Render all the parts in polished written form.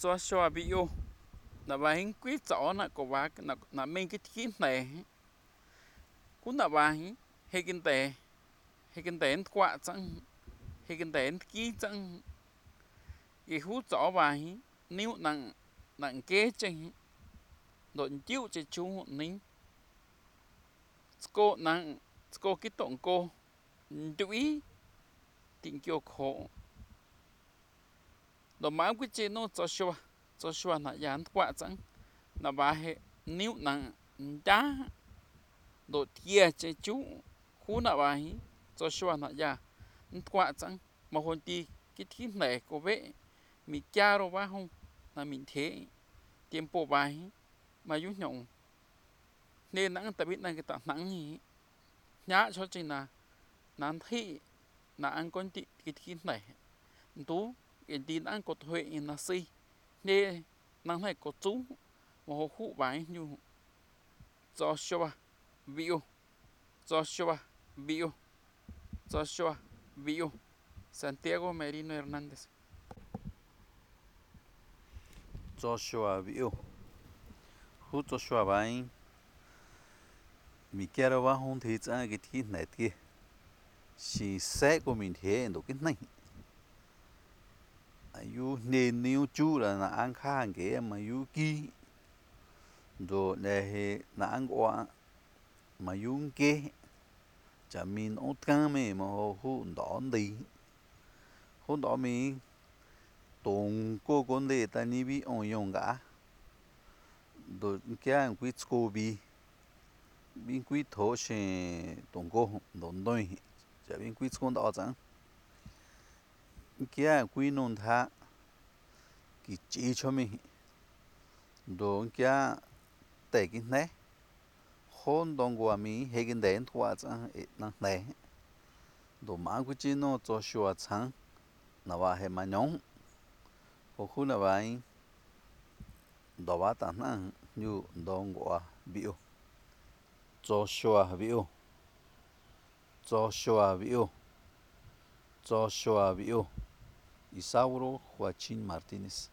Joshua Bio na ba hin quý chỗ na có ba na mình cái kín này cũng na ba hin hay kinh tế quạ chẳng hay kinh tế ký chẳng cái hú chỗ ba hin nếu nặng nặng kế chẳng đội chịu cho chú nín cô nặng cô cái tổng cô chú ý tình yêu khổ đồ máu cái chế nó Joshua na yán quạ chẳng na ba hệ nếu nặng đá đồ tia chế chú hú na ba hi Joshua na ya quạ chẳng mà hồn ti cái thím này có vẻ mi cha rồi ba không là mình thế tiempo ba hi mà dũng nhộng nên nắng ta biết này cái ta nắng hi nhá cho chị là nắng thị là ăn con ti cái thím này tú cái tin ăn có thuê là si nên nắng này có chú mà hồ khu bài như Joshua Bio Joshua Bio Joshua Bio Santiago Merino Hernández Joshua Bio hú Joshua bài mi kêu ba hôn thì chẳng cái thi này kia si xe của mình thế đồ cái này ayu nên níu chú là ăn khang cái mà ayu ki đồ này là ăn qua mà ayu cái chả mình ốt cam mà hú đỏ đi hú đỏ mình tùng cô con để ta ni bi ông用cả đồ cái anh quý cô bi bên quý thổ sẽ tùng cô đồn đôi chả bên quý con đỏ chẳng cái anh quý nôn tha cái chỉ cho mình đồ cái tại cái này hôn đông qua mình hay cái đèn thoa chẳng năng này đồ mà quý chỉ nó cho sửa chẳng làว่าให้มาnhúng có khu là vậy đó là tảng năng như đông qua biểu Joshua biểu Joshua biểu Joshua biểu Isauro Joaquín Martínez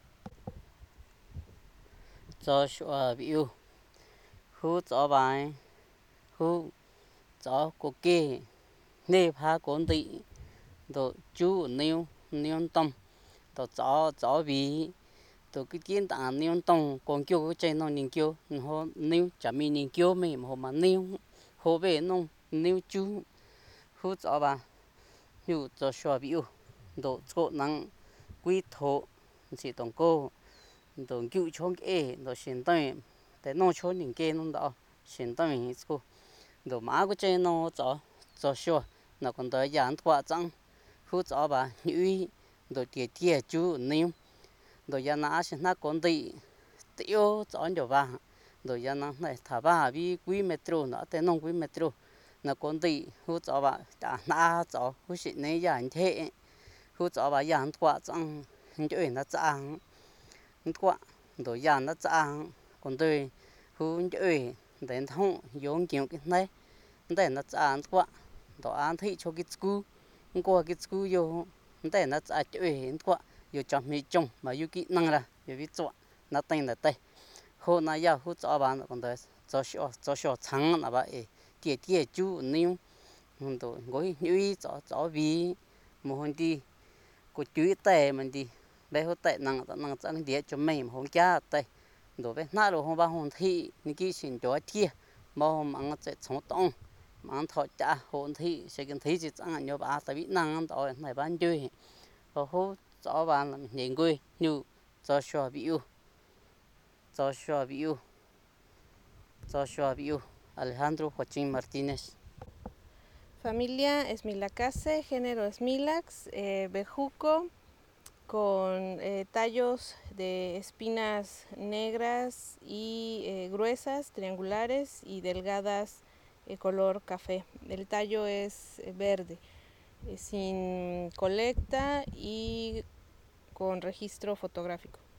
Joshua biểu hú cho bài hú cho cô kê nếp ha con tị đồ chú niêu niêu tâm đồ cho vì đồ cái kiến tạ niêu tâm còn kêu cái chơi nó niêu kêu họ niêu chả mi niêu kêu mày mà họ mà niêu họ về nông niêu chú hú cho bà như Joshua biểu đồ chỗ năng quý thổ chỉ tổng cô đồ cứu chống cái đồ hiện tại để nó cho những cái nó đó hiện tại mình cô đồ má cái chơi nó cho sure nó còn tới giảng thoại chẳng hú cho bà như đồ tiệt chú niêu đồ gia nã sẽ nó còn đi tiêu cho anh đồ bà đồ gia nã này thả bà vì quý metro nó tên nông quý metro nó còn đi hú cho bà đã nã cho hú sĩ này giảng thế hú cho bà giảng thoại chẳng chơi nó chẳng thoại đồ giảng nó chẳng còn tôi hú chơi đến thông giống kiểu cái này để nó chẳng thoại đồ ăn thị cho cái school qua cái school vô để nó trả chơi qua vô cho mình trồng mà vô kỹ năng là vô biết chọn nó tên là tay hôm nay giờ hút cho bạn còn tới cho sửa trắng là vậy tiệt chú níu rồi ngồi như cho vì một hôm đi có chú tệ mình đi bây hôm tệ năng chẳng địa cho mình hôm cha tệ rồi bây nãy rồi hôm ba hôm thị những cái chuyện cho thiệt mà hôm ăn sẽ sống tông mà thọ cha hồn thị sẽ cần thấy gì chẳng hạn như bà tại vì năng đó này bán chơi và hô cho bạn làm những người như Joshua Biu Alejandro Joaquín Martínez. Familia Esmilacase, género Esmilax, bejuco con tallos de espinas negras y gruesas, triangulares y delgadas color café. El tallo es verde, sin colecta y con registro fotográfico.